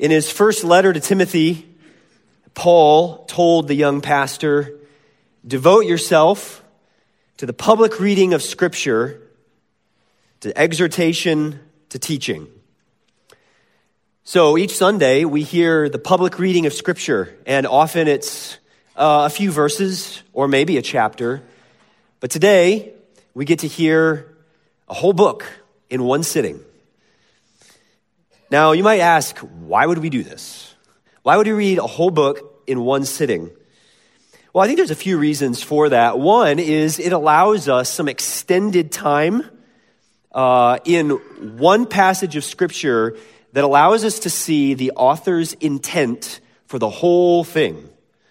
In his first letter to Timothy, Paul told the young pastor, devote yourself to the public reading of Scripture, to exhortation, to teaching. So each Sunday we hear the public reading of Scripture, and often it's a few verses or maybe a chapter. But today we get to hear a whole book in one sitting. Now, you might ask, why would we do this? Why would we read a whole book in one sitting? Well, I think there's a few reasons for that. One is it allows us some extended time in one passage of Scripture that allows us to see the author's intent for the whole thing.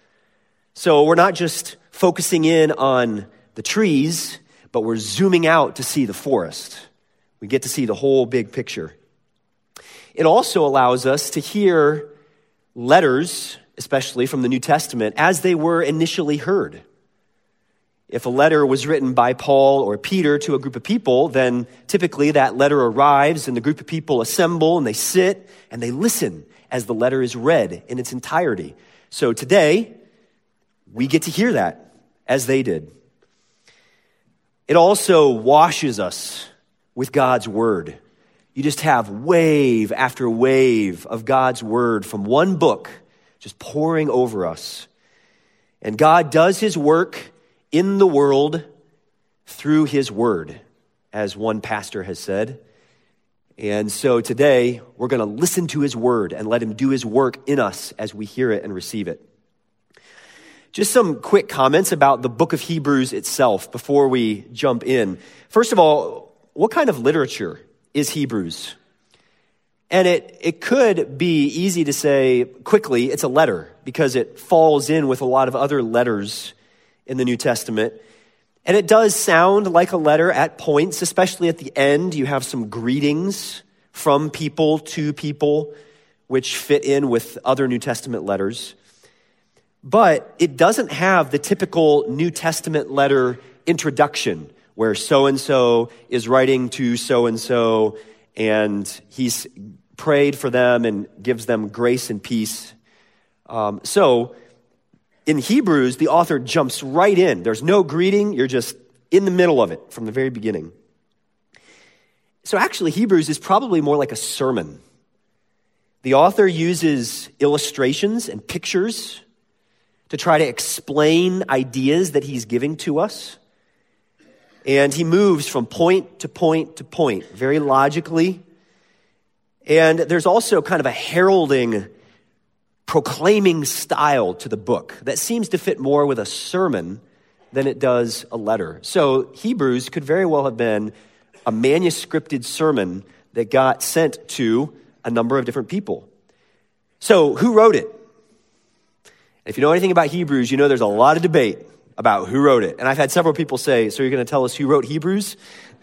So we're not just focusing in on the trees, but we're zooming out to see the forest. We get to see the whole big picture. It also allows us to hear letters, especially from the New Testament, as they were initially heard. If a letter was written by Paul or Peter to a group of people, then typically that letter arrives and the group of people assemble and they sit and they listen as the letter is read in its entirety. So today, we get to hear that as they did. It also washes us with God's word. You just have wave after wave of God's word from one book just pouring over us. And God does his work in the world through his word, as one pastor has said. And so today, we're going to listen to his word and let him do his work in us as we hear it and receive it. Just some quick comments about the book of Hebrews itself before we jump in. First of all, what kind of literature is Hebrews? And it could be easy to say quickly it's a letter because it falls in with a lot of other letters in the New Testament. And it does sound like a letter at points, especially at the end. You have some greetings from people to people, which fit in with other New Testament letters. But it doesn't have the typical New Testament letter introduction where so-and-so is writing to so-and-so and he's prayed for them and gives them grace and peace. So in Hebrews, the author jumps right in. There's no greeting. You're just in the middle of it from the very beginning. So actually, Hebrews is probably more like a sermon. The author uses illustrations and pictures to try to explain ideas that he's giving to us. And he moves from point to point to point, very logically. And there's also kind of a heralding, proclaiming style to the book that seems to fit more with a sermon than it does a letter. So Hebrews could very well have been a manuscripted sermon that got sent to a number of different people. So who wrote it? If you know anything about Hebrews, you know there's a lot of debate about who wrote it. And I've had several people say, so you're going to tell us who wrote Hebrews?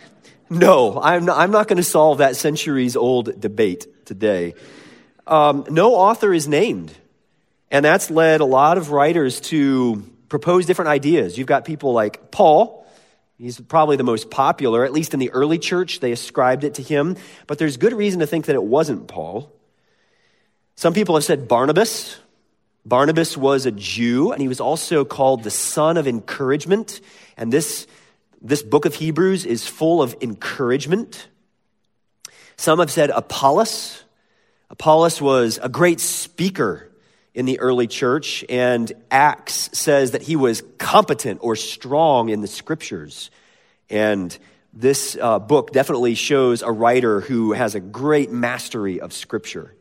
No, I'm not going to solve that centuries-old debate today. No author is named. And that's led a lot of writers to propose different ideas. You've got people like Paul. He's probably the most popular, at least in the early church. They ascribed it to him. But there's good reason to think that it wasn't Paul. Some people have said Barnabas. Barnabas was a Jew, and he was also called the son of encouragement. And this book of Hebrews is full of encouragement. Some have said Apollos. Apollos was a great speaker in the early church, and Acts says that he was competent or strong in the scriptures. And this book definitely shows a writer who has a great mastery of scripture.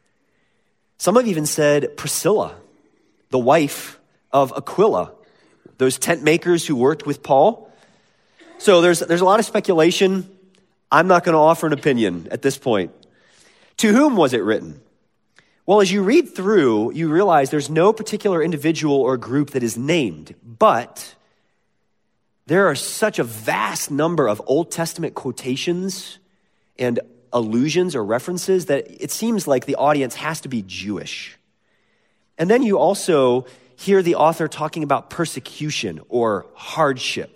Some have even said Priscilla, the wife of Aquila, those tent makers who worked with Paul. So there's a lot of speculation. I'm not going to offer an opinion at this point. To whom was it written? Well, as you read through, you realize there's no particular individual or group that is named, but there are such a vast number of Old Testament quotations and allusions or references that it seems like the audience has to be Jewish. And then you also hear the author talking about persecution or hardship.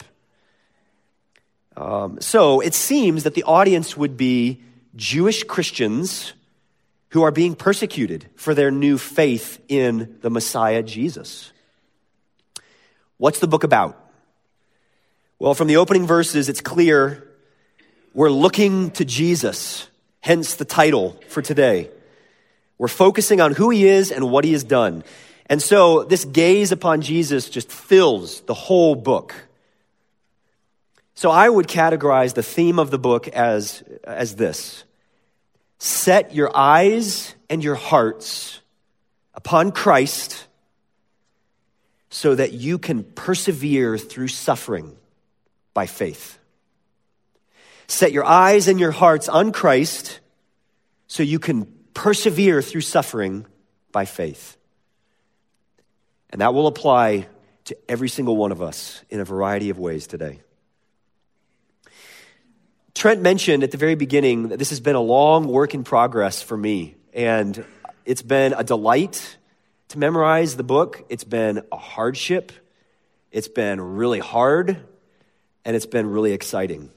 So it seems that the audience would be Jewish Christians who are being persecuted for their new faith in the Messiah, Jesus. What's the book about? Well, from the opening verses, it's clear we're looking to Jesus, hence the title for today. We're focusing on who he is and what he has done. And so this gaze upon Jesus just fills the whole book. So I would categorize the theme of the book as this: set your eyes and your hearts upon Christ so that you can persevere through suffering by faith. Set your eyes and your hearts on Christ so you can persevere through suffering by faith. And that will apply to every single one of us in a variety of ways today. Trent mentioned at the very beginning that this has been a long work in progress for me, and it's been a delight to memorize the book. It's been a hardship. It's been really hard, and it's been really exciting.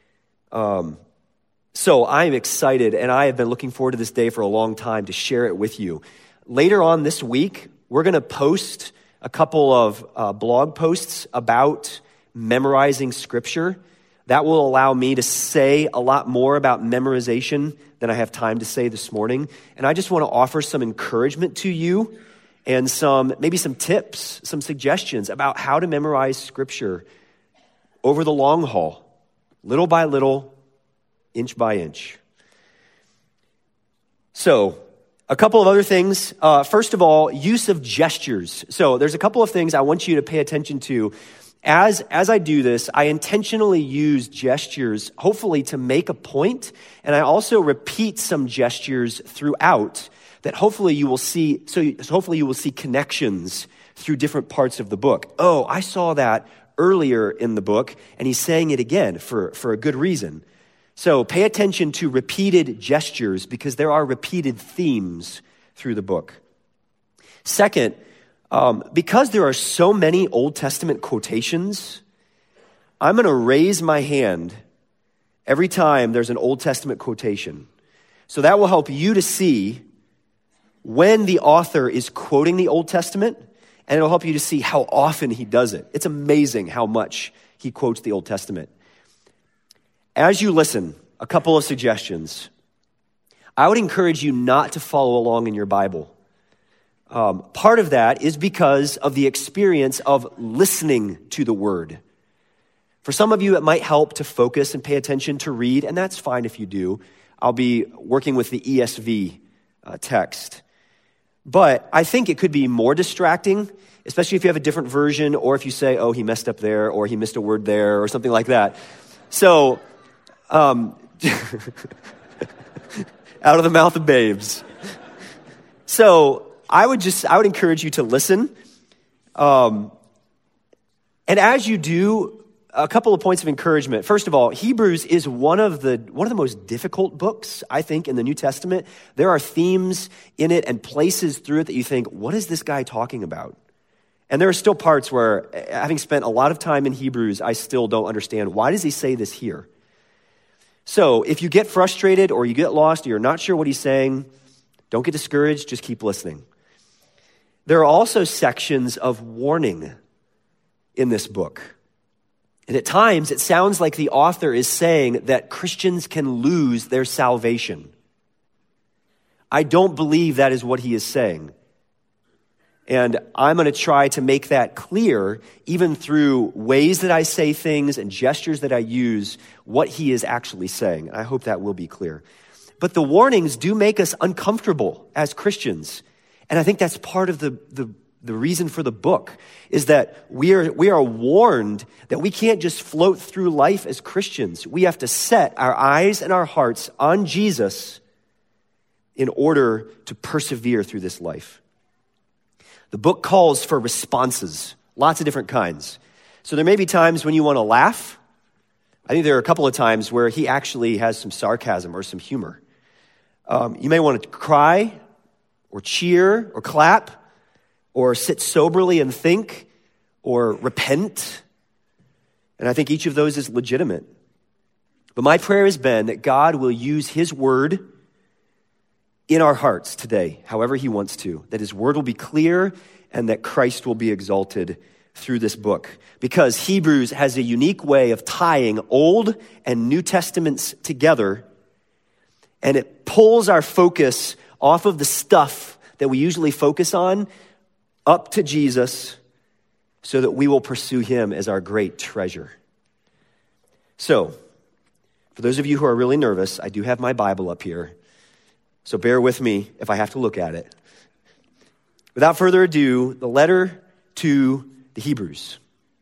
So I'm excited, and I have been looking forward to this day for a long time to share it with you. Later on this week, we're going to post a couple of blog posts about memorizing Scripture. That will allow me to say a lot more about memorization than I have time to say this morning. And I just want to offer some encouragement to you and maybe some tips, some suggestions about how to memorize Scripture over the long haul, little by little, inch by inch. So, a couple of other things. First of all, use of gestures. So there's a couple of things I want you to pay attention to. As I do this, I intentionally use gestures, hopefully to make a point, and I also repeat some gestures throughout that hopefully you will see. So hopefully you will see connections through different parts of the book. Oh, I saw that earlier in the book, and he's saying it again for a good reason. So pay attention to repeated gestures because there are repeated themes through the book. Second, because there are so many Old Testament quotations, I'm going to raise my hand every time there's an Old Testament quotation. So that will help you to see when the author is quoting the Old Testament, and it'll help you to see how often he does it. It's amazing how much he quotes the Old Testament. As you listen, a couple of suggestions. I would encourage you not to follow along in your Bible. Part of that is because of the experience of listening to the word. For some of you, it might help to focus and pay attention to read, and that's fine if you do. I'll be working with the ESV text. But I think it could be more distracting, especially if you have a different version, or if you say, oh, he messed up there, or he missed a word there, or something like that. So, out of the mouth of babes. So I would encourage you to listen. And as you do, a couple of points of encouragement. First of all, Hebrews is one of the most difficult books, I think, in the New Testament. There are themes in it and places through it that you think, what is this guy talking about? And there are still parts where, having spent a lot of time in Hebrews, I still don't understand, why does he say this here? So if you get frustrated or you get lost or you're not sure what he's saying, don't get discouraged, just keep listening. There are also sections of warning in this book. And at times, it sounds like the author is saying that Christians can lose their salvation. I don't believe that is what he is saying. And I'm going to try to make that clear, even through ways that I say things and gestures that I use, what he is actually saying. I hope that will be clear. But the warnings do make us uncomfortable as Christians. And I think that's part of the reason for the book, is that we are warned that we can't just float through life as Christians. We have to set our eyes and our hearts on Jesus in order to persevere through this life. The book calls for responses, lots of different kinds. So there may be times when you want to laugh. I think there are a couple of times where he actually has some sarcasm or some humor. You may want to cry or cheer or clap or sit soberly and think or repent. And I think each of those is legitimate. But my prayer has been that God will use his word in our hearts today, however he wants to, that his word will be clear and that Christ will be exalted through this book. Because Hebrews has a unique way of tying Old and New Testaments together, and it pulls our focus off of the stuff that we usually focus on up to Jesus so that we will pursue him as our great treasure. So, for those of you who are really nervous, I do have my Bible up here, so bear with me if I have to look at it. Without further ado, the letter to the Hebrews.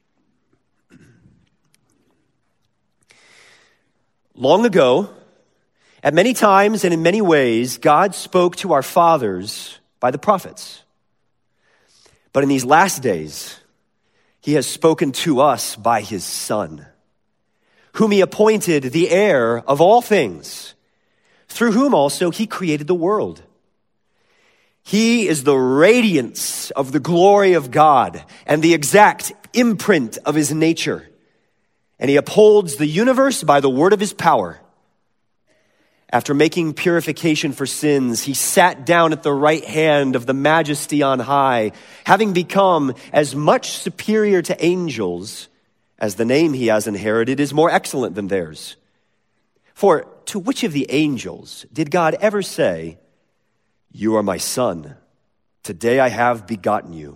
Long ago, at many times and in many ways, God spoke to our fathers by the prophets. But in these last days, he has spoken to us by his Son, whom he appointed the heir of all things, through whom also he created the world. He is the radiance of the glory of God and the exact imprint of his nature. And he upholds the universe by the word of his power. After making purification for sins, he sat down at the right hand of the Majesty on high, having become as much superior to angels as the name he has inherited is more excellent than theirs. For to which of the angels did God ever say, "You are my son, today I have begotten you"?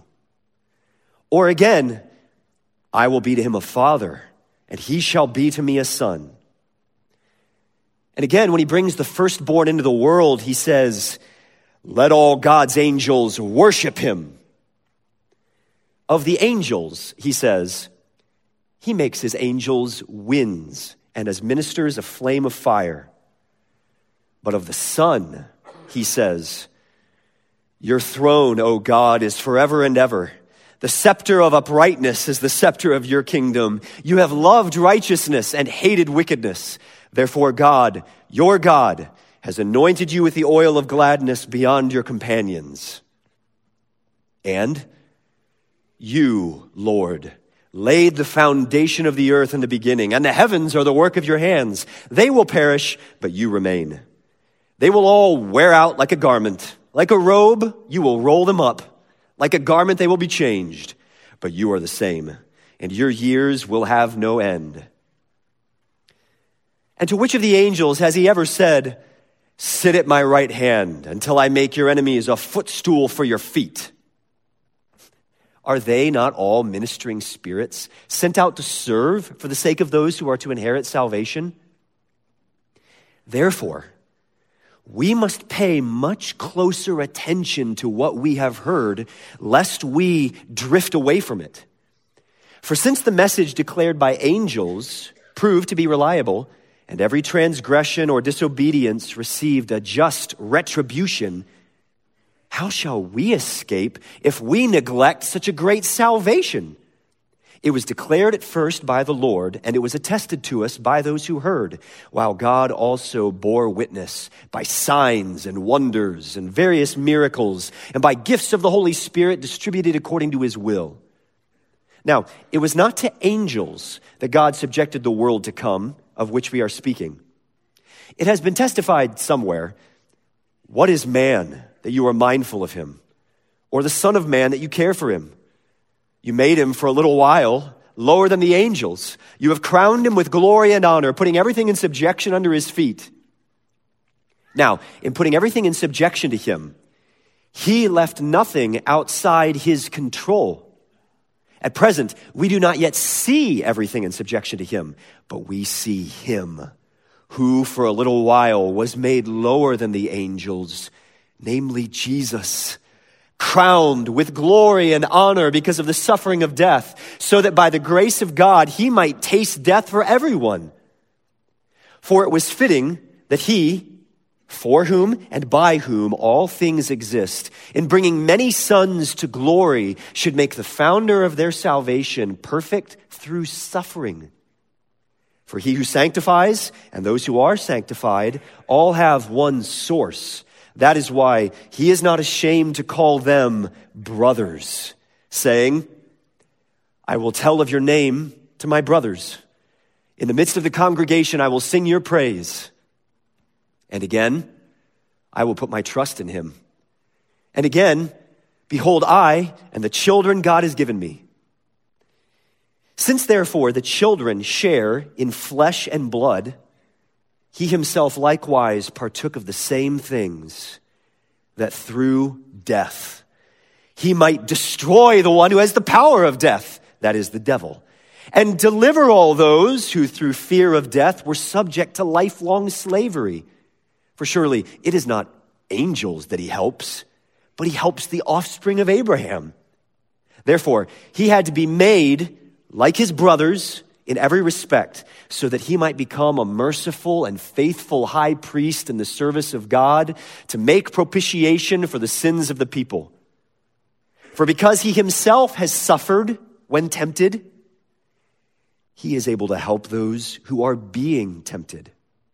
Or again, "I will be to him a father, and he shall be to me a son"? And again, when he brings the firstborn into the world, he says, "Let all God's angels worship him." Of the angels, he says, he makes his angels winds and as ministers a flame of fire. But of the Son, he says, "Your throne, O God, is forever and ever. The scepter of uprightness is the scepter of your kingdom. You have loved righteousness and hated wickedness. Therefore God, your God, has anointed you with the oil of gladness beyond your companions. And you, Lord, laid the foundation of the earth in the beginning, and the heavens are the work of your hands. They will perish, but you remain. They will all wear out like a garment. Like a robe, you will roll them up. Like a garment, they will be changed. But you are the same, and your years will have no end." And to which of the angels has he ever said, "Sit at my right hand until I make your enemies a footstool for your feet"? Are they not all ministering spirits sent out to serve for the sake of those who are to inherit salvation? Therefore, we must pay much closer attention to what we have heard, lest we drift away from it. For since the message declared by angels proved to be reliable, and every transgression or disobedience received a just retribution, how shall we escape if we neglect such a great salvation? It was declared at first by the Lord, and it was attested to us by those who heard, while God also bore witness by signs and wonders and various miracles, and by gifts of the Holy Spirit distributed according to his will. Now, it was not to angels that God subjected the world to come, of which we are speaking. It has been testified somewhere, "What is man that you are mindful of him? Or the son of man that you care for him? You made him for a little while lower than the angels. You have crowned him with glory and honor, putting everything in subjection under his feet." Now, in putting everything in subjection to him, he left nothing outside his control. At present, we do not yet see everything in subjection to him, but we see him who for a little while was made lower than the angels, namely Jesus, crowned with glory and honor because of the suffering of death, so that by the grace of God he might taste death for everyone. For it was fitting that he, for whom and by whom all things exist, in bringing many sons to glory, should make the founder of their salvation perfect through suffering. For he who sanctifies and those who are sanctified all have one source. That is why he is not ashamed to call them brothers, saying, "I will tell of your name to my brothers. In the midst of the congregation I will sing your praise." And again, I will put my trust in him. And again, behold, I and the children God has given me. Since therefore the children share in flesh and blood, he himself likewise partook of the same things, that through death he might destroy the one who has the power of death, that is the devil, and deliver all those who through fear of death were subject to lifelong slavery. For surely it is not angels that he helps, but he helps the offspring of Abraham. Therefore, he had to be made like his brothers in every respect, so that he might become a merciful and faithful high priest in the service of God to make propitiation for the sins of the people. For because he himself has suffered when tempted, he is able to help those who are being tempted.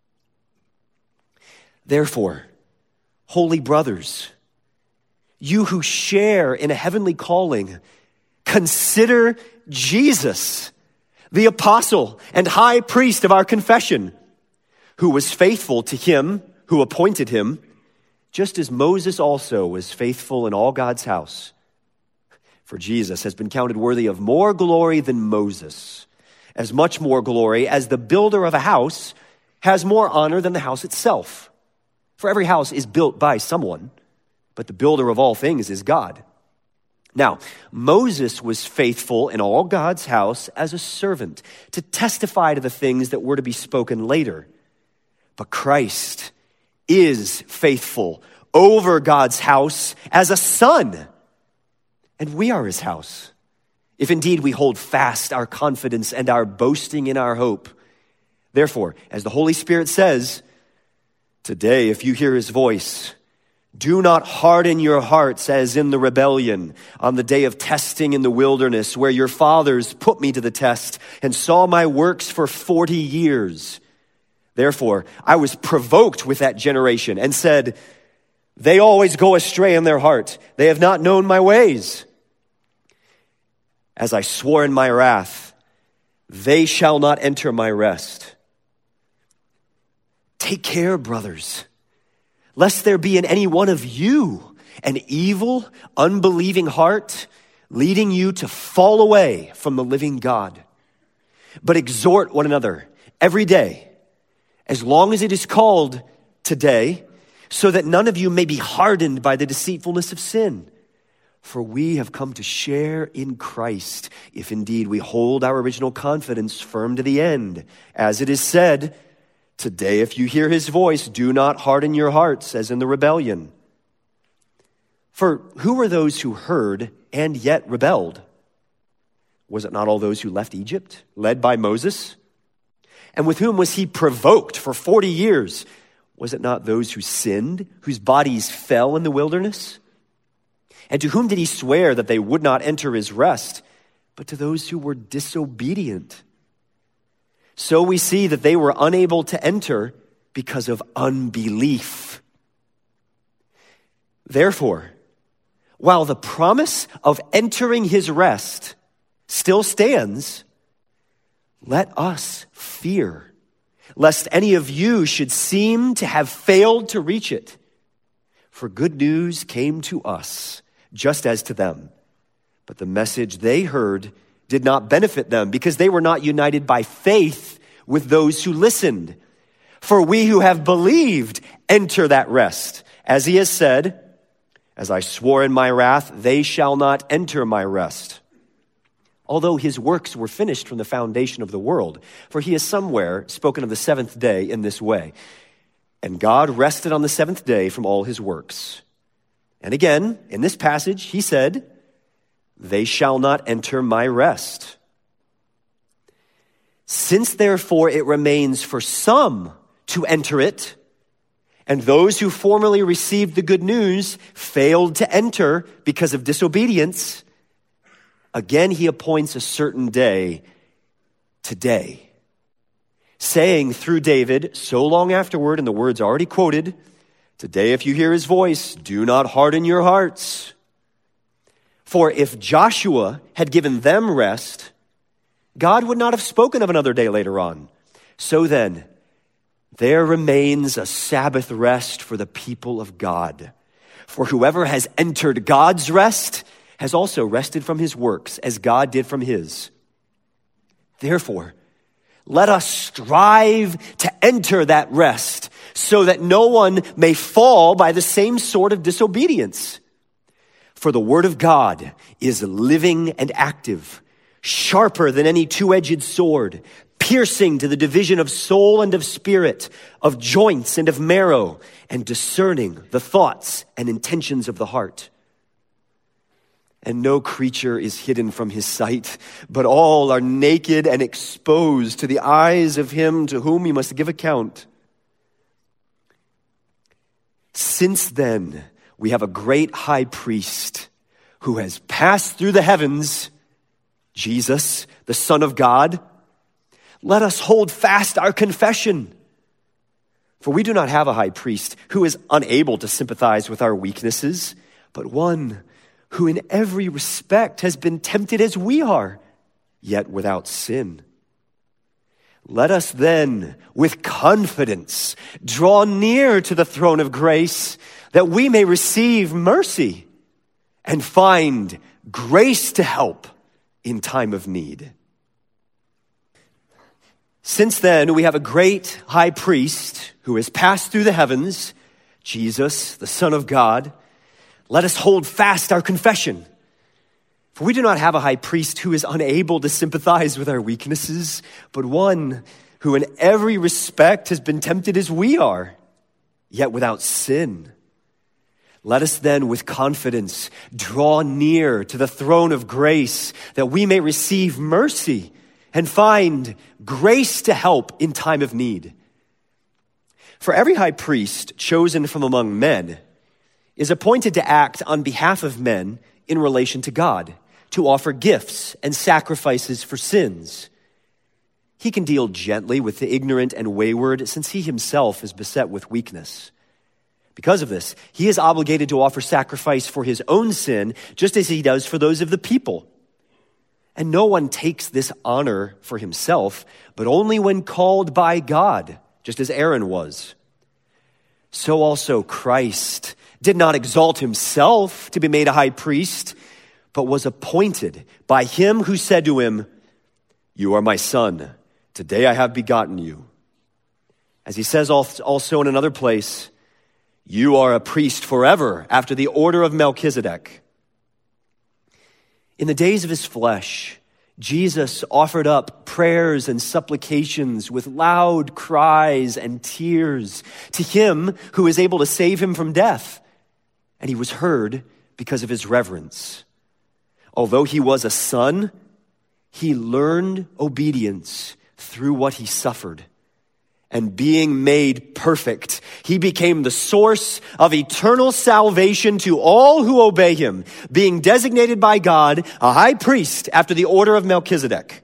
Therefore, holy brothers, you who share in a heavenly calling, consider Jesus, the apostle and high priest of our confession, who was faithful to him who appointed him, just as Moses also was faithful in all God's house. For Jesus has been counted worthy of more glory than Moses, as much more glory as the builder of a house has more honor than the house itself. For every house is built by someone, but the builder of all things is God. Now, Moses was faithful in all God's house as a servant to testify to the things that were to be spoken later. But Christ is faithful over God's house as a son, and we are his house, if indeed we hold fast our confidence and our boasting in our hope. Therefore, as the Holy Spirit says, today, if you hear his voice, do not harden your hearts as in the rebellion on the day of testing in the wilderness, where your fathers put me to the test and saw my works for 40 years. Therefore, I was provoked with that generation and said, they always go astray in their heart. They have not known my ways. As I swore in my wrath, they shall not enter my rest. Take care, brothers, lest there be in any one of you an evil, unbelieving heart, leading you to fall away from the living God. But exhort one another every day, as long as it is called today, so that none of you may be hardened by the deceitfulness of sin. For we have come to share in Christ, if indeed we hold our original confidence firm to the end. As it is said, today, if you hear his voice, do not harden your hearts as in the rebellion. For who were those who heard and yet rebelled? Was it not all those who left Egypt, led by Moses? And with whom was he provoked for 40 years? Was it not those who sinned, whose bodies fell in the wilderness? And to whom did he swear that they would not enter his rest, but to those who were disobedient? So we see that they were unable to enter because of unbelief. Therefore, while the promise of entering his rest still stands, let us fear, lest any of you should seem to have failed to reach it. For good news came to us, just as to them. But the message they heard did not benefit them, because they were not united by faith with those who listened. For we who have believed enter that rest. As he has said, as I swore in my wrath, they shall not enter my rest. Although his works were finished from the foundation of the world. For he has somewhere spoken of the seventh day in this way. And God rested on the seventh day from all his works. And again, in this passage, he said, they shall not enter my rest. Since therefore it remains for some to enter it, and those who formerly received the good news failed to enter because of disobedience, again he appoints a certain day, today, saying through David, so long afterward, in the words already quoted, today if you hear his voice, do not harden your hearts. For if Joshua had given them rest, God would not have spoken of another day later on. So then, there remains a Sabbath rest for the people of God. For whoever has entered God's rest has also rested from his works as God did from his. Therefore, let us strive to enter that rest so that no one may fall by the same sort of disobedience. For the word of God is living and active, sharper than any two-edged sword, piercing to the division of soul and of spirit, of joints and of marrow, and discerning the thoughts and intentions of the heart. And no creature is hidden from his sight, but all are naked and exposed to the eyes of him to whom we must give account. Since then, we have a great high priest who has passed through the heavens, Jesus, the Son of God. Let us hold fast our confession. For we do not have a high priest who is unable to sympathize with our weaknesses, but one who in every respect has been tempted as we are, yet without sin. Let us then, with confidence, draw near to the throne of grace, that we may receive mercy and find grace to help in time of need. Since then, we have a great high priest who has passed through the heavens, Jesus, the Son of God. Let us hold fast our confession. For we do not have a high priest who is unable to sympathize with our weaknesses, but one who in every respect has been tempted as we are, yet without sin. Let us then with confidence draw near to the throne of grace, that we may receive mercy and find grace to help in time of need. For every high priest chosen from among men is appointed to act on behalf of men in relation to God, to offer gifts and sacrifices for sins. He can deal gently with the ignorant and wayward, since he himself is beset with weakness. Because of this, he is obligated to offer sacrifice for his own sin, just as he does for those of the people. And no one takes this honor for himself, but only when called by God, just as Aaron was. So also Christ did not exalt himself to be made a high priest, but was appointed by him who said to him, "You are my son, today I have begotten you." As he says also in another place, "You are a priest forever after the order of Melchizedek." In the days of his flesh, Jesus offered up prayers and supplications with loud cries and tears to him who is able to save him from death, and he was heard because of his reverence. Although he was a son, he learned obedience through what he suffered. And being made perfect, he became the source of eternal salvation to all who obey him, being designated by God a high priest after the order of Melchizedek.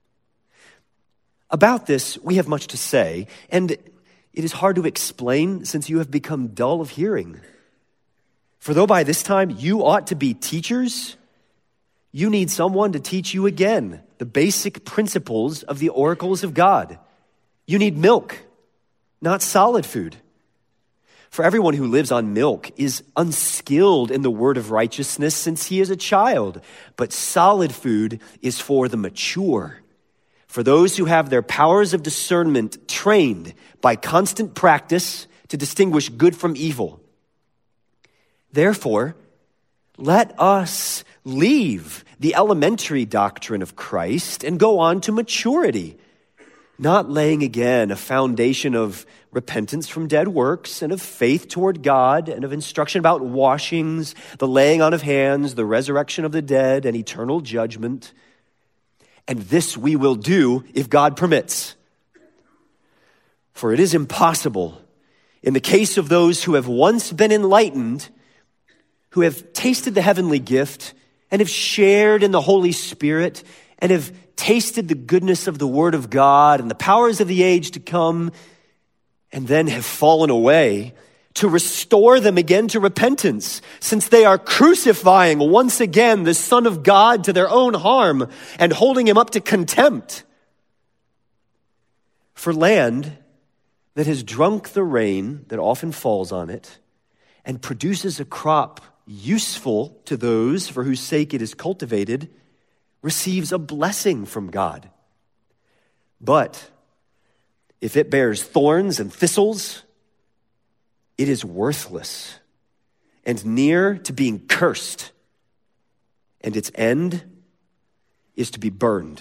About this, we have much to say, and it is hard to explain since you have become dull of hearing. For though by this time you ought to be teachers, you need someone to teach you again the basic principles of the oracles of God. You need milk, not solid food. For everyone who lives on milk is unskilled in the word of righteousness, since he is a child. But solid food is for the mature, for those who have their powers of discernment trained by constant practice to distinguish good from evil. Therefore, let us leave the elementary doctrine of Christ and go on to maturity, not laying again a foundation of repentance from dead works and of faith toward God and of instruction about washings, the laying on of hands, the resurrection of the dead, and eternal judgment. And this we will do if God permits. For it is impossible, in the case of those who have once been enlightened, who have tasted the heavenly gift and have shared in the Holy Spirit and have tasted the goodness of the Word of God and the powers of the age to come, and then have fallen away, to restore them again to repentance, since they are crucifying once again the Son of God to their own harm and holding him up to contempt. For land that has drunk the rain that often falls on it and produces a crop useful to those for whose sake it is cultivated receives a blessing from God. But if it bears thorns and thistles, it is worthless and near to being cursed, and its end is to be burned.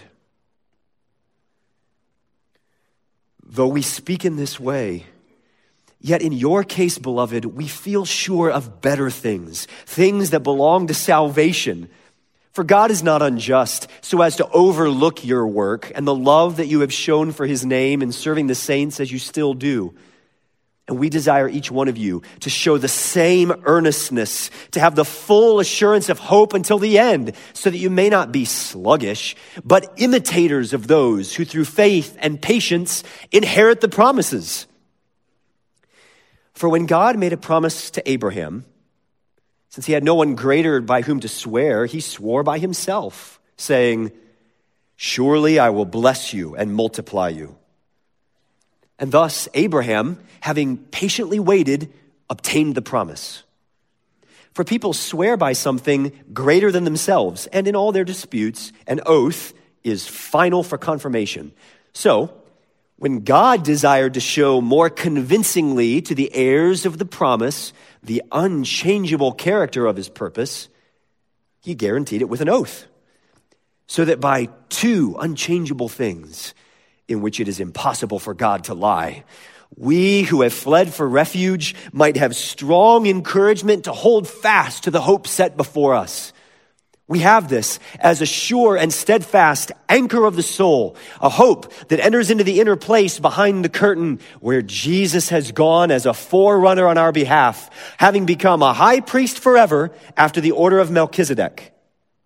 Though we speak in this way, yet in your case, beloved, we feel sure of better things, things that belong to salvation. For God is not unjust so as to overlook your work and the love that you have shown for his name in serving the saints as you still do. And we desire each one of you to show the same earnestness, to have the full assurance of hope until the end, so that you may not be sluggish, but imitators of those who through faith and patience inherit the promises. For when God made a promise to Abraham, since he had no one greater by whom to swear, he swore by himself, saying, "Surely I will bless you and multiply you." And thus Abraham, having patiently waited, obtained the promise. For people swear by something greater than themselves, and in all their disputes, an oath is final for confirmation. So, when God desired to show more convincingly to the heirs of the promise the unchangeable character of his purpose, he guaranteed it with an oath, so that by two unchangeable things, in which it is impossible for God to lie, we who have fled for refuge might have strong encouragement to hold fast to the hope set before us. We have this as a sure and steadfast anchor of the soul, a hope that enters into the inner place behind the curtain where Jesus has gone as a forerunner on our behalf, having become a high priest forever after the order of Melchizedek.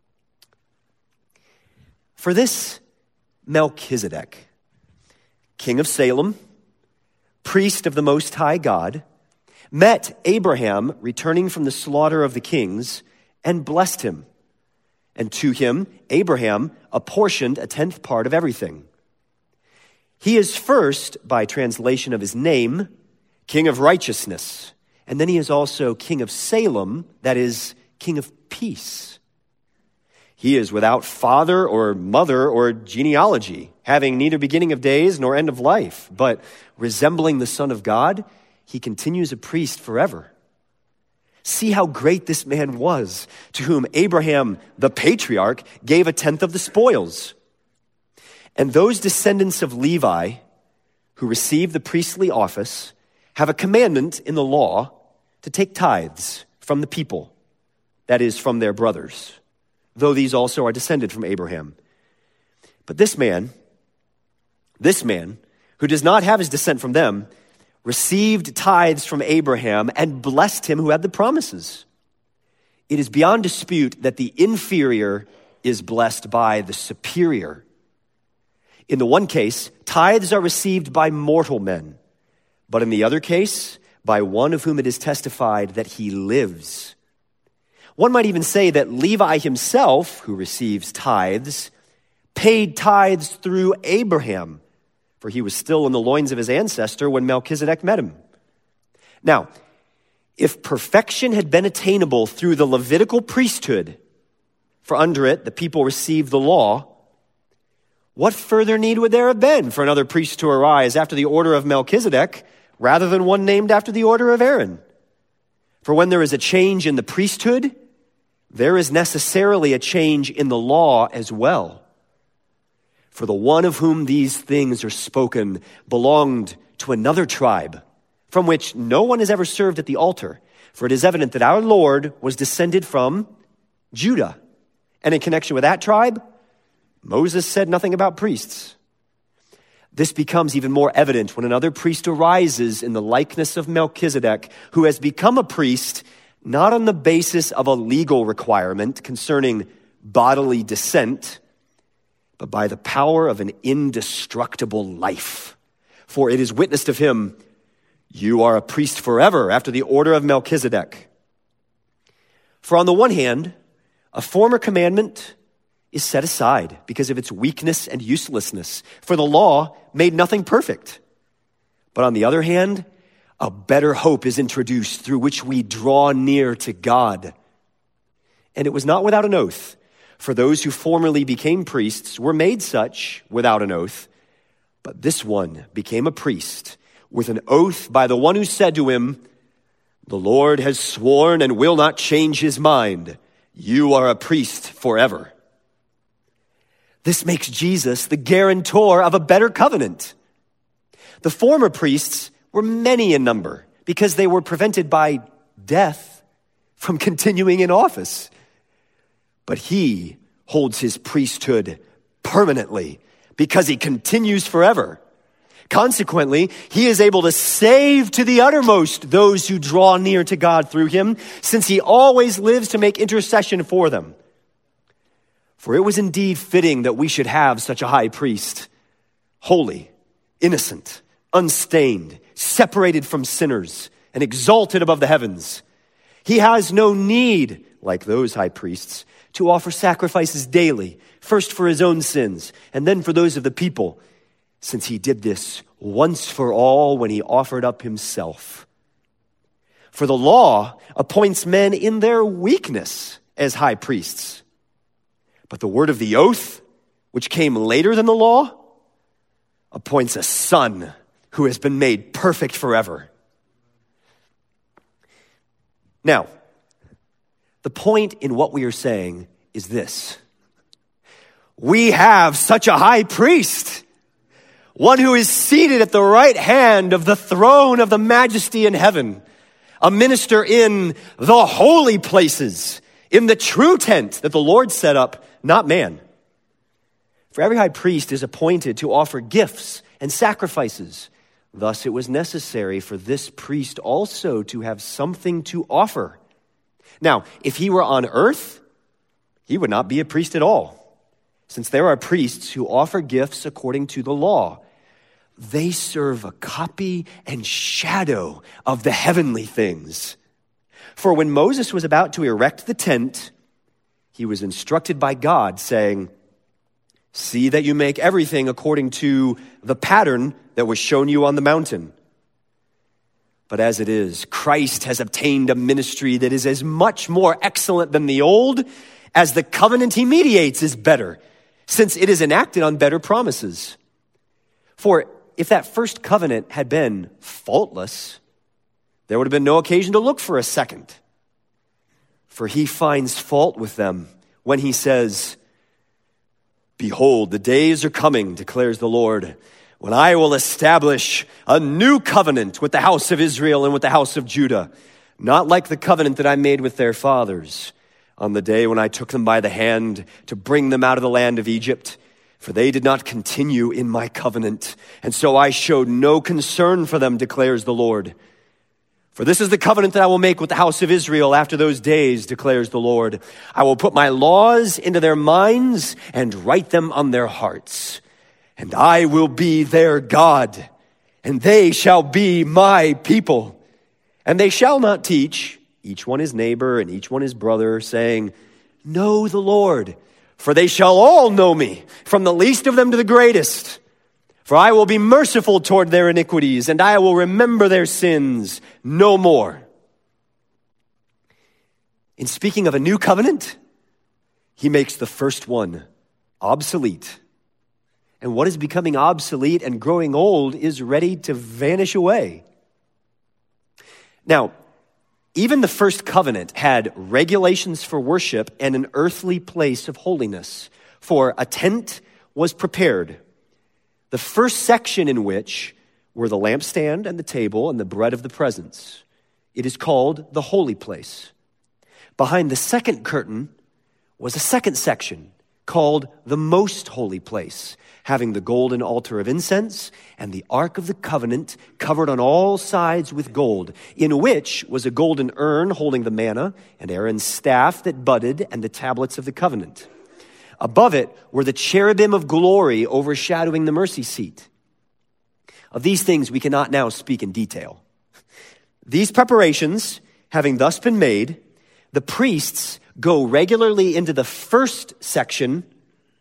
For this Melchizedek, king of Salem, priest of the Most High God, met Abraham returning from the slaughter of the kings and blessed him. And to him, Abraham apportioned a 10th part of everything. He is first, by translation of his name, King of Righteousness. And then he is also King of Salem, that is, King of Peace. He is without father or mother or genealogy, having neither beginning of days nor end of life, but resembling the Son of God, he continues a priest forever. See how great this man was, to whom Abraham, the patriarch, gave a 10th of the spoils. And those descendants of Levi who receive the priestly office have a commandment in the law to take tithes from the people, that is, from their brothers, though these also are descended from Abraham. But this man, who does not have his descent from them, received tithes from Abraham and blessed him who had the promises. It is beyond dispute that the inferior is blessed by the superior. In the one case, tithes are received by mortal men, but in the other case, by one of whom it is testified that he lives. One might even say that Levi himself, who receives tithes, paid tithes through Abraham, for he was still in the loins of his ancestor when Melchizedek met him. Now, if perfection had been attainable through the Levitical priesthood, for under it the people received the law, what further need would there have been for another priest to arise after the order of Melchizedek rather than one named after the order of Aaron? For when there is a change in the priesthood, there is necessarily a change in the law as well. For the one of whom these things are spoken belonged to another tribe, from which no one has ever served at the altar. For it is evident that our Lord was descended from Judah. And in connection with that tribe, Moses said nothing about priests. This becomes even more evident when another priest arises in the likeness of Melchizedek, who has become a priest not on the basis of a legal requirement concerning bodily descent, but by the power of an indestructible life. For it is witnessed of him, "You are a priest forever after the order of Melchizedek." For on the one hand, a former commandment is set aside because of its weakness and uselessness, for the law made nothing perfect. But on the other hand, a better hope is introduced through which we draw near to God. And it was not without an oath, for those who formerly became priests were made such without an oath. But this one became a priest with an oath by the one who said to him, "The Lord has sworn and will not change his mind. You are a priest forever." This makes Jesus the guarantor of a better covenant. The former priests were many in number because they were prevented by death from continuing in office. But he holds his priesthood permanently because he continues forever. Consequently, he is able to save to the uttermost those who draw near to God through him, since he always lives to make intercession for them. For it was indeed fitting that we should have such a high priest, holy, innocent, unstained, separated from sinners, and exalted above the heavens. He has no need, like those high priests, to offer sacrifices daily, first for his own sins, and then for those of the people, since he did this once for all when he offered up himself. For the law appoints men in their weakness as high priests. But the word of the oath, which came later than the law, appoints a son who has been made perfect forever. Now, the point in what we are saying is this: we have such a high priest, one who is seated at the right hand of the throne of the majesty in heaven, a minister in the holy places, in the true tent that the Lord set up, not man. For every high priest is appointed to offer gifts and sacrifices. Thus it was necessary for this priest also to have something to offer. Now, if he were on earth, he would not be a priest at all, since there are priests who offer gifts according to the law. They serve a copy and shadow of the heavenly things. For when Moses was about to erect the tent, he was instructed by God, saying, "See that you make everything according to the pattern that was shown you on the mountain." But as it is, Christ has obtained a ministry that is as much more excellent than the old as the covenant he mediates is better, since it is enacted on better promises. For if that first covenant had been faultless, there would have been no occasion to look for a second. For he finds fault with them when he says, "Behold, the days are coming, declares the Lord, when I will establish a new covenant with the house of Israel and with the house of Judah, not like the covenant that I made with their fathers on the day when I took them by the hand to bring them out of the land of Egypt. For they did not continue in my covenant, and so I showed no concern for them, declares the Lord. For this is the covenant that I will make with the house of Israel after those days, declares the Lord. I will put my laws into their minds and write them on their hearts. And I will be their God, and they shall be my people. And they shall not teach, each one his neighbor and each one his brother, saying, 'Know the Lord,' for they shall all know me, from the least of them to the greatest. For I will be merciful toward their iniquities, and I will remember their sins no more." In speaking of a new covenant, he makes the first one obsolete. And what is becoming obsolete and growing old is ready to vanish away. Now, even the first covenant had regulations for worship and an earthly place of holiness, for a tent was prepared, the first section in which were the lampstand and the table and the bread of the presence. It is called the holy place. Behind the second curtain was a second section called the most holy place, having the golden altar of incense and the ark of the covenant covered on all sides with gold, in which was a golden urn holding the manna and Aaron's staff that budded and the tablets of the covenant. Above it were the cherubim of glory overshadowing the mercy seat. Of these things we cannot now speak in detail. These preparations, having thus been made, the priests go regularly into the first section,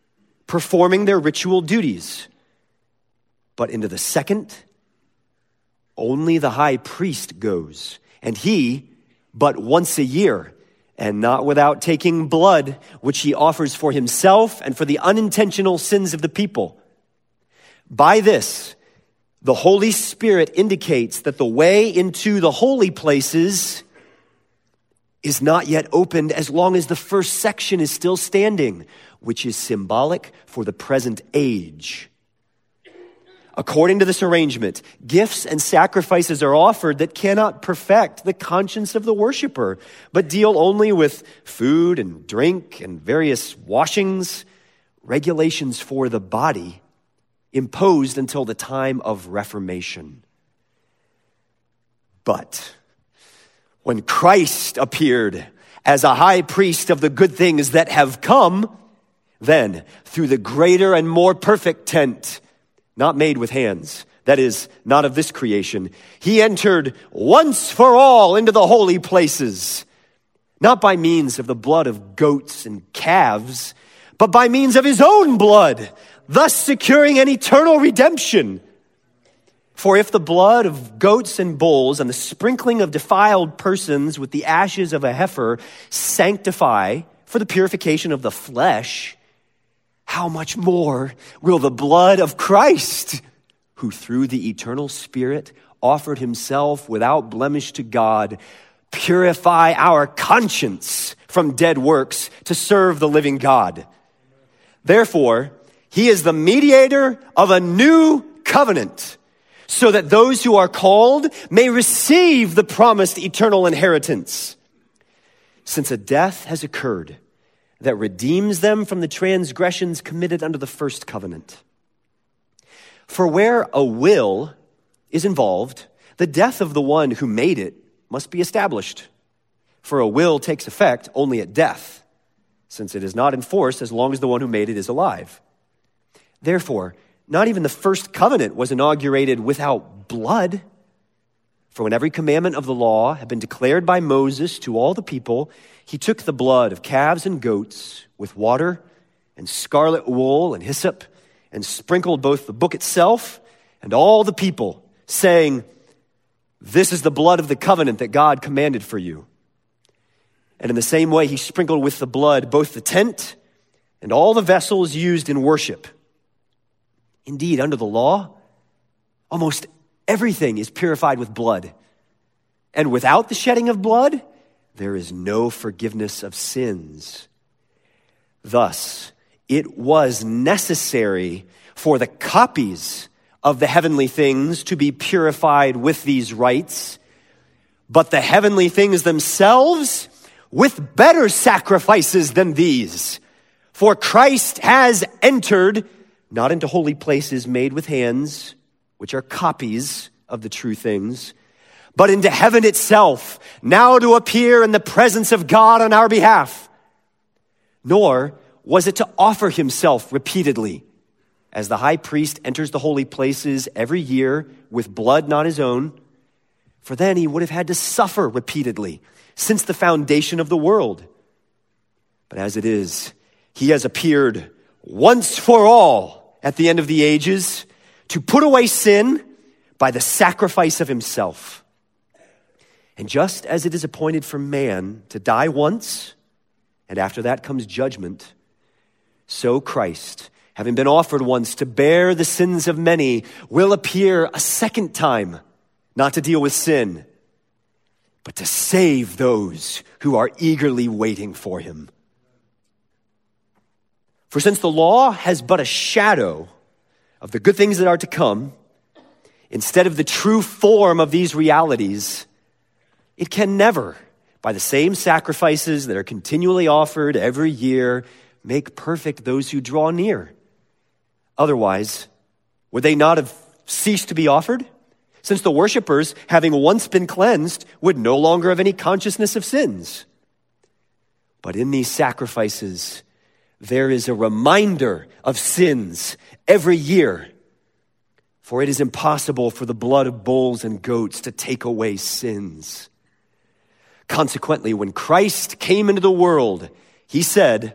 performing their ritual duties, but into the second, only the high priest goes, and he but once a year, and not without taking blood, which he offers for himself and for the unintentional sins of the people. By this, the Holy Spirit indicates that the way into the holy places is not yet opened as long as the first section is still standing, which is symbolic for the present age. According to this arrangement, gifts and sacrifices are offered that cannot perfect the conscience of the worshiper, but deal only with food and drink and various washings, regulations for the body, imposed until the time of Reformation. But when Christ appeared as a high priest of the good things that have come, then through the greater and more perfect tent, not made with hands, that is, not of this creation, he entered once for all into the holy places, not by means of the blood of goats and calves, but by means of his own blood, thus securing an eternal redemption. For if the blood of goats and bulls and the sprinkling of defiled persons with the ashes of a heifer sanctify for the purification of the flesh, how much more will the blood of Christ, who through the eternal Spirit offered himself without blemish to God, purify our conscience from dead works to serve the living God? Therefore, he is the mediator of a new covenant, so that those who are called may receive the promised eternal inheritance. Since a death has occurred that redeems them from the transgressions committed under the first covenant. For where a will is involved, the death of the one who made it must be established. For a will takes effect only at death, since it is not enforced as long as the one who made it is alive. Therefore, not even the first covenant was inaugurated without blood. For when every commandment of the law had been declared by Moses to all the people, he took the blood of calves and goats with water and scarlet wool and hyssop and sprinkled both the book itself and all the people, saying, "This is the blood of the covenant that God commanded for you." And in the same way, he sprinkled with the blood both the tent and all the vessels used in worship. Indeed, under the law, almost everything is purified with blood. And without the shedding of blood, there is no forgiveness of sins. Thus, it was necessary for the copies of the heavenly things to be purified with these rites, but the heavenly things themselves with better sacrifices than these. For Christ has entered not into holy places made with hands, which are copies of the true things, but into heaven itself, now to appear in the presence of God on our behalf. Nor was it to offer himself repeatedly, as the high priest enters the holy places every year with blood not his own, for then he would have had to suffer repeatedly since the foundation of the world. But as it is, he has appeared once for all at the end of the ages to put away sin by the sacrifice of himself. And just as it is appointed for man to die once, and after that comes judgment, so Christ, having been offered once to bear the sins of many, will appear a second time, not to deal with sin, but to save those who are eagerly waiting for him. For since the law has but a shadow of the good things that are to come, instead of the true form of these realities, it can never, by the same sacrifices that are continually offered every year, make perfect those who draw near. Otherwise, would they not have ceased to be offered? Since the worshipers, having once been cleansed, would no longer have any consciousness of sins. But in these sacrifices, there is a reminder of sins every year. For it is impossible for the blood of bulls and goats to take away sins. Consequently, when Christ came into the world, he said,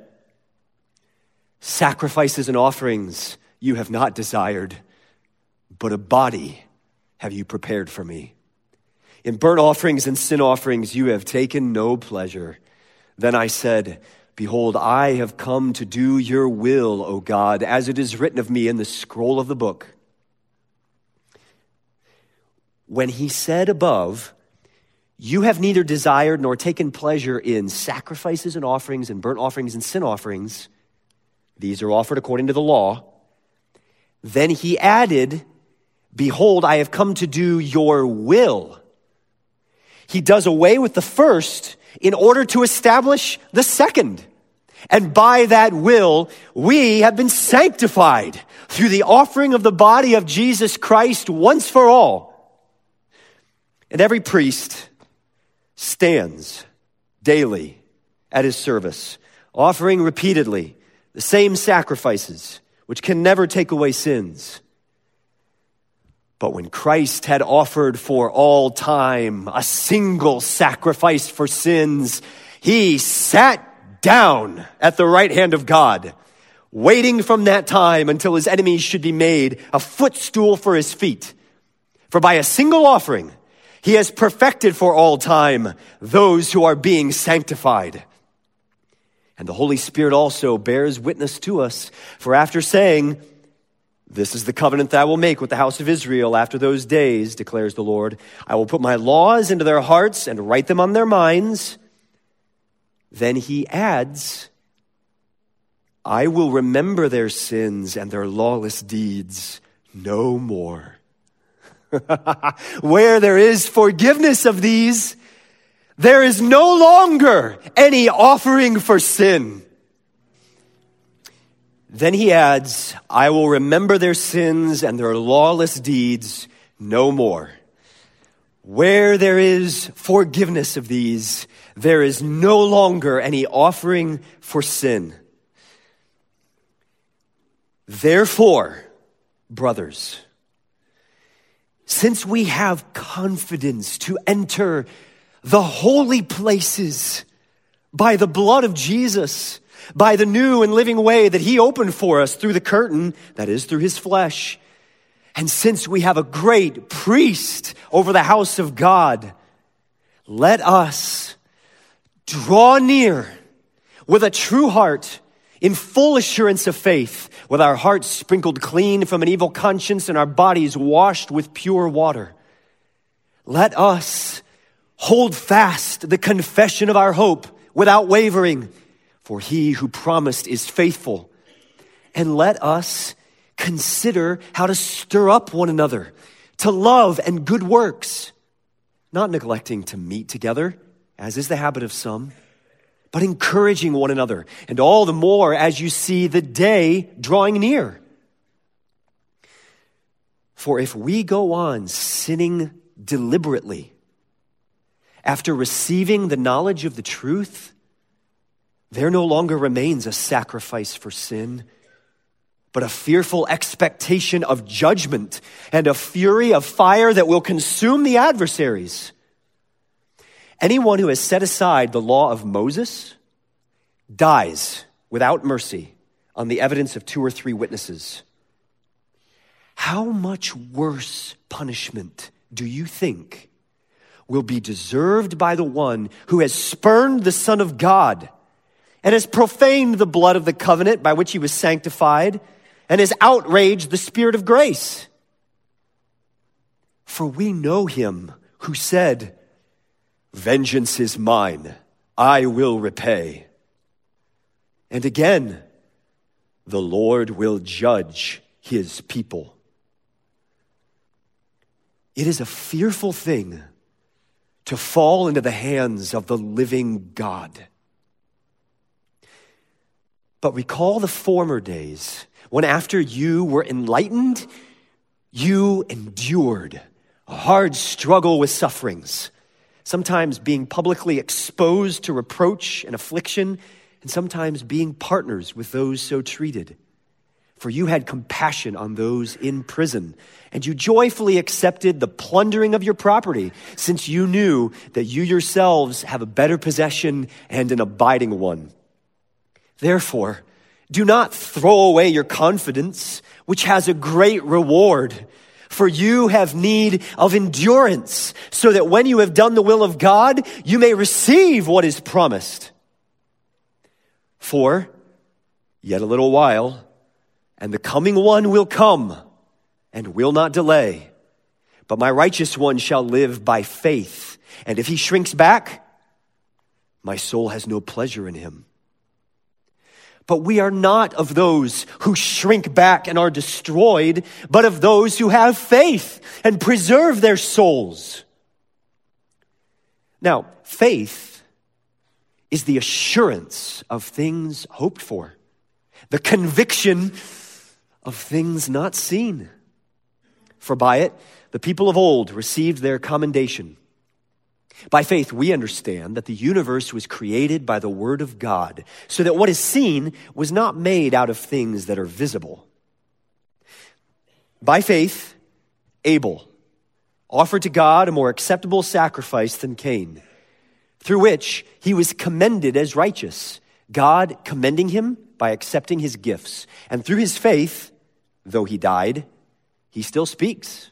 "Sacrifices and offerings you have not desired, but a body have you prepared for me. In burnt offerings and sin offerings you have taken no pleasure. Then I said, behold, I have come to do your will, O God, as it is written of me in the scroll of the book. When he said above, you have neither desired nor taken pleasure in sacrifices and offerings and burnt offerings and sin offerings, these are offered according to the law. Then he added, behold, I have come to do your will. He does away with the first in order to establish the second. And by that will, we have been sanctified through the offering of the body of Jesus Christ once for all. And every priest stands daily at his service, offering repeatedly the same sacrifices, which can never take away sins. But when Christ had offered for all time a single sacrifice for sins, he sat down at the right hand of God, waiting from that time until his enemies should be made a footstool for his feet. For by a single offering, he has perfected for all time those who are being sanctified. And the Holy Spirit also bears witness to us, for after saying, this is the covenant that I will make with the house of Israel after those days, declares the Lord. I will put my laws into their hearts and write them on their minds. Then he adds, I will remember their sins and their lawless deeds no more. Where there is forgiveness of these, there is no longer any offering for sin. Then he adds, I will remember their sins and their lawless deeds no more. Where there is forgiveness of these, there is no longer any offering for sin. Therefore, brothers, since we have confidence to enter the holy places by the blood of Jesus, by the new and living way that he opened for us through the curtain, that is, through his flesh, and since we have a great priest over the house of God, let us draw near with a true heart in full assurance of faith, with our hearts sprinkled clean from an evil conscience and our bodies washed with pure water. Let us hold fast the confession of our hope without wavering, for he who promised is faithful. And let us consider how to stir up one another to love and good works, not neglecting to meet together, as is the habit of some, but encouraging one another, and all the more as you see the day drawing near. For if we go on sinning deliberately after receiving the knowledge of the truth, there no longer remains a sacrifice for sin, but a fearful expectation of judgment and a fury of fire that will consume the adversaries. Anyone who has set aside the law of Moses dies without mercy on the evidence of 2 or 3 witnesses. How much worse punishment do you think will be deserved by the one who has spurned the Son of God and has profaned the blood of the covenant by which he was sanctified and has outraged the Spirit of grace? For we know him who said, vengeance is mine, I will repay. And again, the Lord will judge his people. It is a fearful thing to fall into the hands of the living God. But recall the former days when after you were enlightened, you endured a hard struggle with sufferings, sometimes being publicly exposed to reproach and affliction, and sometimes being partners with those so treated. For you had compassion on those in prison, and you joyfully accepted the plundering of your property, since you knew that you yourselves have a better possession and an abiding one. Therefore, do not throw away your confidence, which has a great reward. For you have need of endurance, so that when you have done the will of God, you may receive what is promised. For yet a little while, and the coming one will come and will not delay. But my righteous one shall live by faith. And if he shrinks back, my soul has no pleasure in him. But we are not of those who shrink back and are destroyed, but of those who have faith and preserve their souls. Now, faith is the assurance of things hoped for, the conviction of things not seen. For by it, the people of old received their commendation. By faith, we understand that the universe was created by the word of God, so that what is seen was not made out of things that are visible. By faith, Abel offered to God a more acceptable sacrifice than Cain, through which he was commended as righteous, God commending him by accepting his gifts. And through his faith, though he died, he still speaks.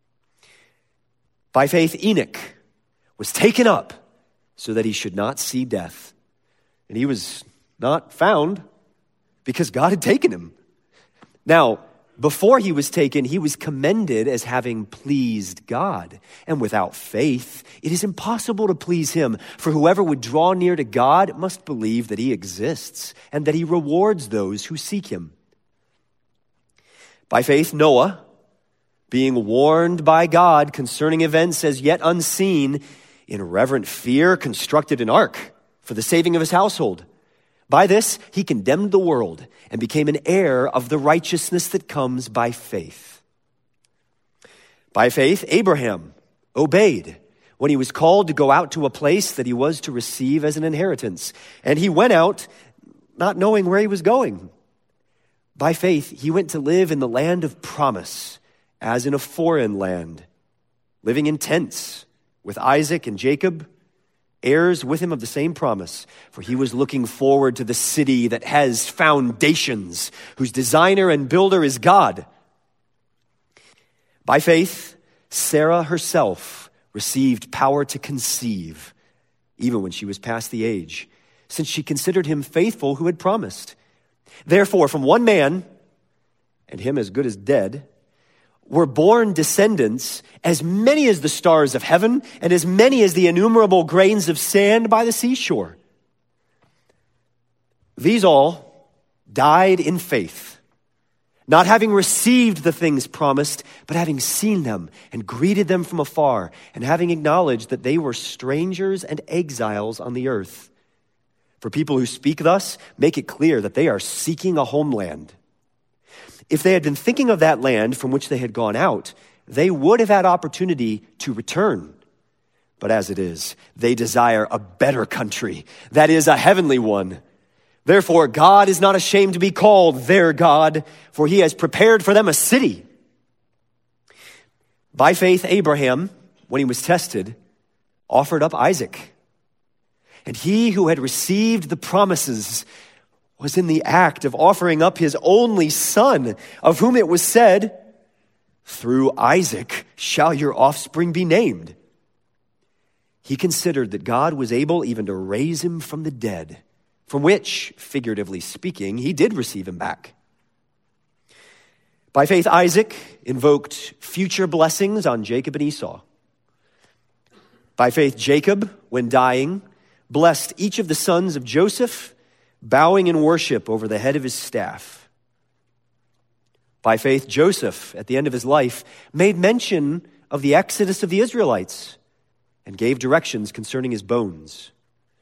By faith, Enoch was taken up so that he should not see death. And he was not found because God had taken him. Now, before he was taken, he was commended as having pleased God. And without faith, it is impossible to please him. For whoever would draw near to God must believe that he exists and that he rewards those who seek him. By faith, Noah, being warned by God concerning events as yet unseen, in reverent fear constructed an ark for the saving of his household. By this, he condemned the world and became an heir of the righteousness that comes by faith. By faith, Abraham obeyed when he was called to go out to a place that he was to receive as an inheritance. And he went out not knowing where he was going. By faith, he went to live in the land of promise, as in a foreign land, living in tents with Isaac and Jacob, heirs with him of the same promise. For he was looking forward to the city that has foundations, whose designer and builder is God. By faith, Sarah herself received power to conceive, even when she was past the age, since she considered him faithful who had promised. Therefore, from one man, and him as good as dead, were born descendants as many as the stars of heaven and as many as the innumerable grains of sand by the seashore. These all died in faith, not having received the things promised, but having seen them and greeted them from afar, and having acknowledged that they were strangers and exiles on the earth. For people who speak thus make it clear that they are seeking a homeland. If they had been thinking of that land from which they had gone out, they would have had opportunity to return. But as it is, they desire a better country, that is, a heavenly one. Therefore, God is not ashamed to be called their God, for he has prepared for them a city. By faith, Abraham, when he was tested, offered up Isaac. And he who had received the promises was in the act of offering up his only son, of whom it was said, "Through Isaac shall your offspring be named." He considered that God was able even to raise him from the dead, from which, figuratively speaking, he did receive him back. By faith, Isaac invoked future blessings on Jacob and Esau. By faith, Jacob, when dying, blessed each of the sons of Joseph, bowing in worship over the head of his staff. By faith, Joseph, at the end of his life, made mention of the exodus of the Israelites and gave directions concerning his bones.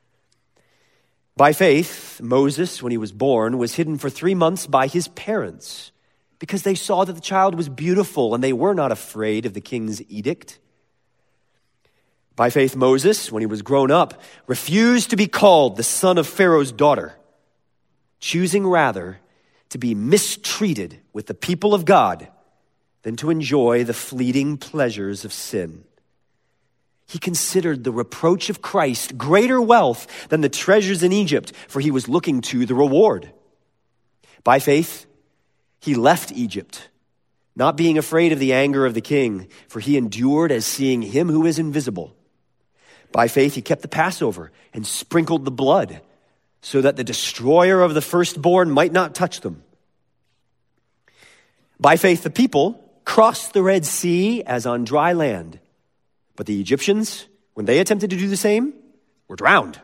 By faith, Moses, when he was born, was hidden for 3 months by his parents because they saw that the child was beautiful and they were not afraid of the king's edict. By faith, Moses, when he was grown up, refused to be called the son of Pharaoh's daughter, choosing rather to be mistreated with the people of God than to enjoy the fleeting pleasures of sin. He considered the reproach of Christ greater wealth than the treasures in Egypt, for he was looking to the reward. By faith, he left Egypt, not being afraid of the anger of the king, for he endured as seeing him who is invisible. By faith he kept the Passover and sprinkled the blood, so that the destroyer of the firstborn might not touch them. By faith the people crossed the Red Sea as on dry land, but the Egyptians, when they attempted to do the same, were drowned.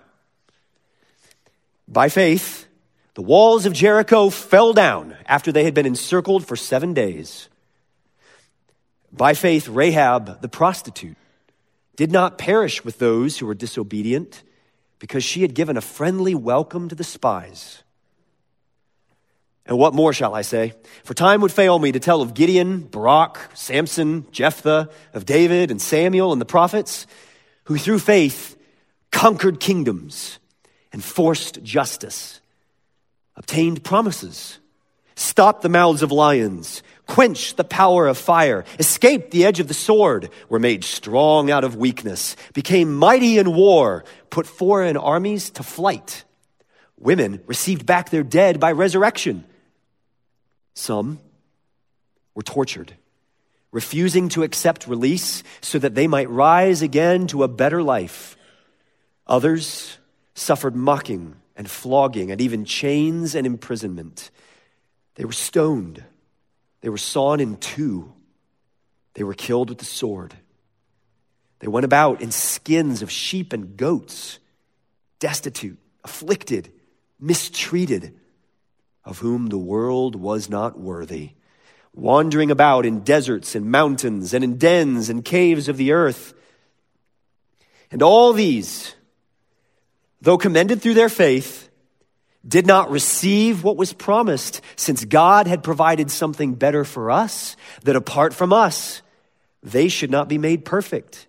By faith, the walls of Jericho fell down after they had been encircled for 7 days. By faith, Rahab the prostitute did not perish with those who were disobedient, because she had given a friendly welcome to the spies. And what more shall I say? For time would fail me to tell of Gideon, Barak, Samson, Jephthah, of David and Samuel and the prophets, who through faith conquered kingdoms, enforced justice, obtained promises, stopped the mouths of lions, quenched the power of fire, escaped the edge of the sword, were made strong out of weakness, became mighty in war, put foreign armies to flight. Women received back their dead by resurrection. Some were tortured, refusing to accept release so that they might rise again to a better life. Others suffered mocking and flogging and even chains and imprisonment. They were stoned. They were sawn in two. They were killed with the sword. They went about in skins of sheep and goats, destitute, afflicted, mistreated, of whom the world was not worthy, wandering about in deserts and mountains and in dens and caves of the earth. And all these, though commended through their faith, did not receive what was promised, since God had provided something better for us, that apart from us, they should not be made perfect.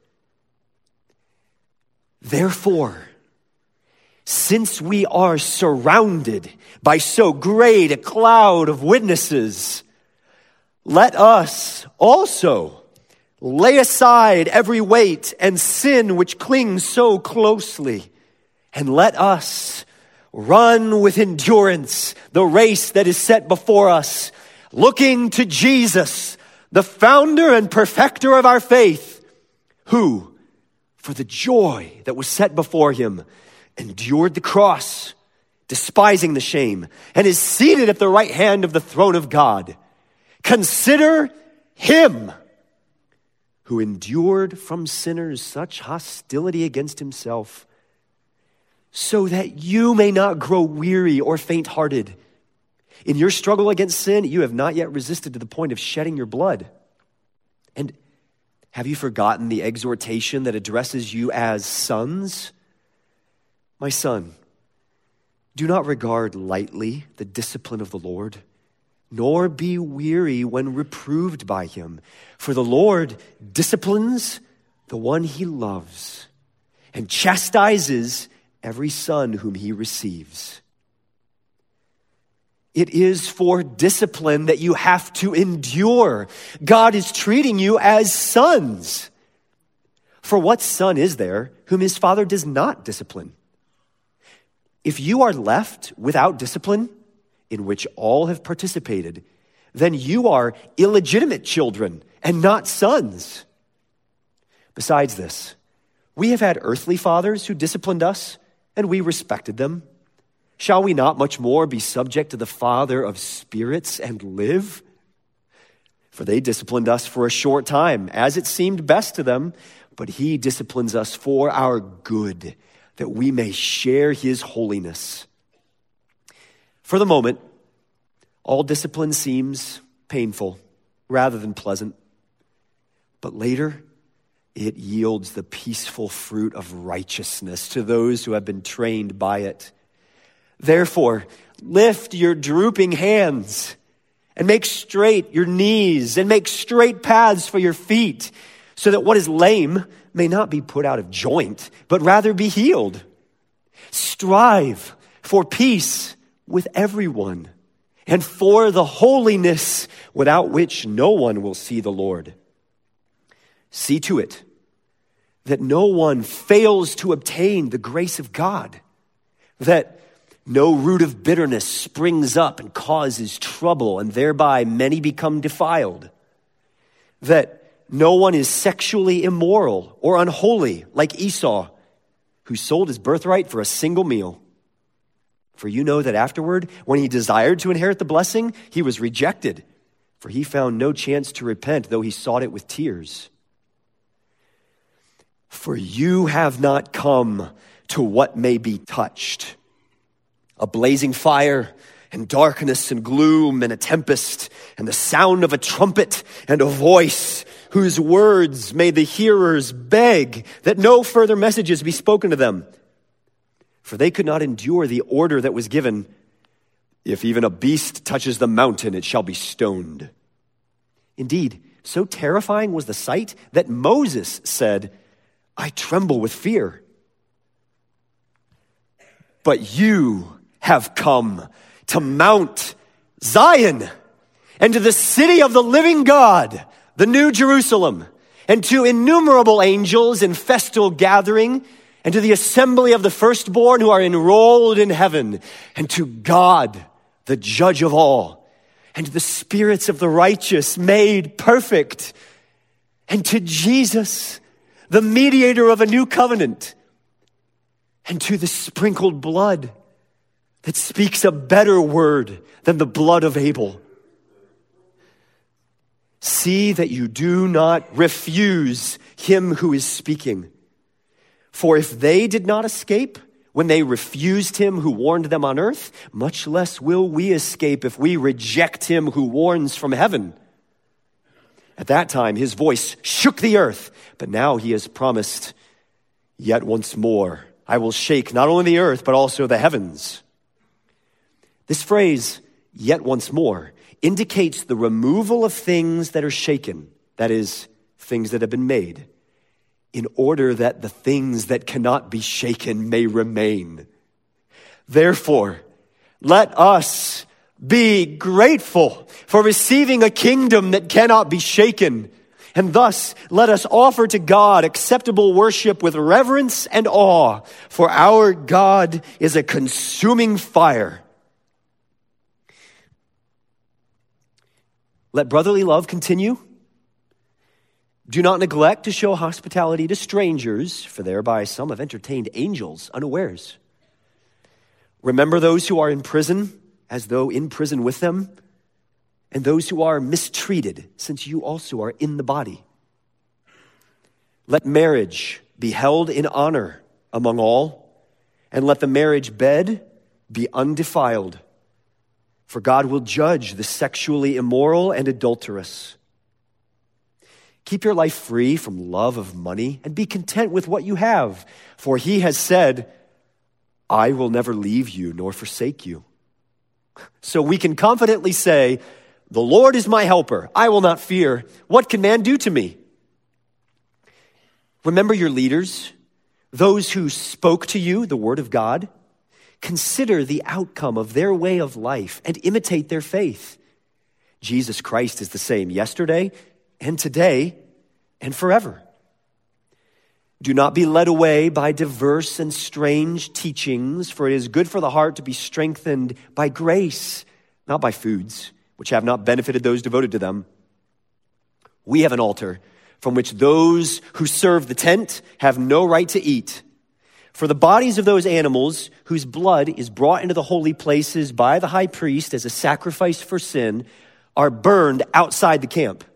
Therefore, since we are surrounded by so great a cloud of witnesses, let us also lay aside every weight and sin which clings so closely, and let us run with endurance the race that is set before us, looking to Jesus, the founder and perfecter of our faith, who, for the joy that was set before him, endured the cross, despising the shame, and is seated at the right hand of the throne of God. Consider him who endured from sinners such hostility against himself, so that you may not grow weary or faint-hearted. In your struggle against sin, you have not yet resisted to the point of shedding your blood. And have you forgotten the exhortation that addresses you as sons? My son, do not regard lightly the discipline of the Lord, nor be weary when reproved by him. For the Lord disciplines the one he loves and chastises every son whom he receives. It is for discipline that you have to endure. God is treating you as sons. For what son is there whom his father does not discipline? If you are left without discipline, in which all have participated, then you are illegitimate children and not sons. Besides this, we have had earthly fathers who disciplined us, and we respected them. Shall we not much more be subject to the Father of spirits and live? For they disciplined us for a short time, as it seemed best to them, but he disciplines us for our good, that we may share his holiness. For the moment, all discipline seems painful rather than pleasant, but later it yields the peaceful fruit of righteousness to those who have been trained by it. Therefore, lift your drooping hands and make straight your knees and make straight paths for your feet, so that what is lame may not be put out of joint, but rather be healed. Strive for peace with everyone and for the holiness without which no one will see the Lord. See to it that no one fails to obtain the grace of God, that no root of bitterness springs up and causes trouble, and thereby many become defiled, that no one is sexually immoral or unholy like Esau, who sold his birthright for a single meal. For you know that afterward, when he desired to inherit the blessing, he was rejected, for he found no chance to repent, though he sought it with tears. For you have not come to what may be touched, a blazing fire and darkness and gloom and a tempest and the sound of a trumpet and a voice, whose words made the hearers beg that no further messages be spoken to them. For they could not endure the order that was given, if even a beast touches the mountain, it shall be stoned. Indeed, so terrifying was the sight that Moses said, I tremble with fear. But you have come to Mount Zion and to the city of the living God, the New Jerusalem, and to innumerable angels in festal gathering, and to the assembly of the firstborn who are enrolled in heaven, and to God, the judge of all, and to the spirits of the righteous made perfect, and to Jesus, the mediator of a new covenant, and to the sprinkled blood that speaks a better word than the blood of Abel. See that you do not refuse him who is speaking. For if they did not escape when they refused him who warned them on earth, much less will we escape if we reject him who warns from heaven. At that time, his voice shook the earth, but now he has promised, yet once more, I will shake not only the earth, but also the heavens. This phrase, yet once more, indicates the removal of things that are shaken, that is, things that have been made, in order that the things that cannot be shaken may remain. Therefore, let us be grateful for receiving a kingdom that cannot be shaken, and thus let us offer to God acceptable worship with reverence and awe, for our God is a consuming fire. Let brotherly love continue. Do not neglect to show hospitality to strangers, for thereby some have entertained angels unawares. Remember those who are in prison, as though in prison with them, and those who are mistreated, since you also are in the body. Let marriage be held in honor among all, and let the marriage bed be undefiled. For God will judge the sexually immoral and adulterous. Keep your life free from love of money and be content with what you have. For he has said, I will never leave you nor forsake you. So we can confidently say, the Lord is my helper. I will not fear. What can man do to me? Remember your leaders, those who spoke to you the word of God. Consider the outcome of their way of life and imitate their faith. Jesus Christ is the same yesterday and today and forever. Do not be led away by diverse and strange teachings, for it is good for the heart to be strengthened by grace, not by foods, which have not benefited those devoted to them. We have an altar from which those who serve the tent have no right to eat. For the bodies of those animals whose blood is brought into the holy places by the high priest as a sacrifice for sin are burned outside the camp.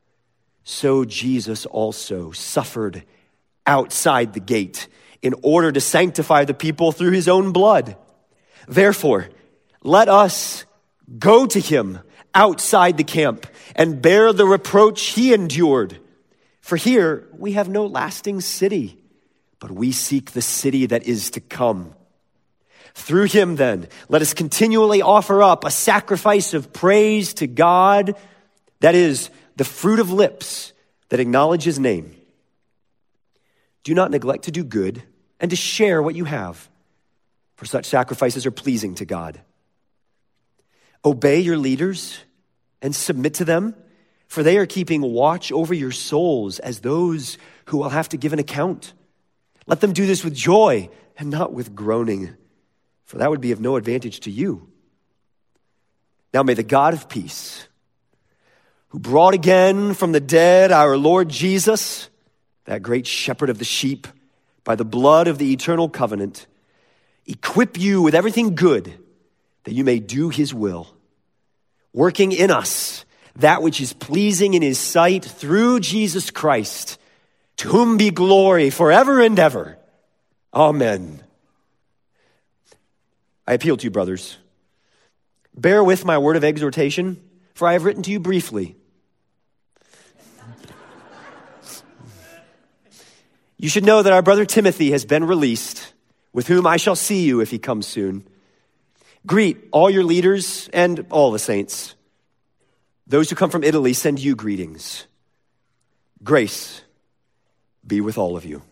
So Jesus also suffered outside the gate in order to sanctify the people through his own blood. Therefore, let us go to him outside the camp and bear the reproach he endured. For here we have no lasting city, but we seek the city that is to come. Through him, then, let us continually offer up a sacrifice of praise to God, that is, the fruit of lips that acknowledge his name. Do not neglect to do good and to share what you have, for such sacrifices are pleasing to God. Obey your leaders and submit to them, for they are keeping watch over your souls as those who will have to give an account. Let them do this with joy and not with groaning, for that would be of no advantage to you. Now may the God of peace, who brought again from the dead our Lord Jesus, that great shepherd of the sheep, by the blood of the eternal covenant, equip you with everything good that you may do his will, working in us that which is pleasing in his sight through Jesus Christ, to whom be glory forever and ever. Amen. I appeal to you, brothers. Bear with my word of exhortation, for I have written to you briefly. You should know that our brother Timothy has been released, with whom I shall see you if he comes soon. Greet all your leaders and all the saints. Those who come from Italy send you greetings. Grace be with all of you.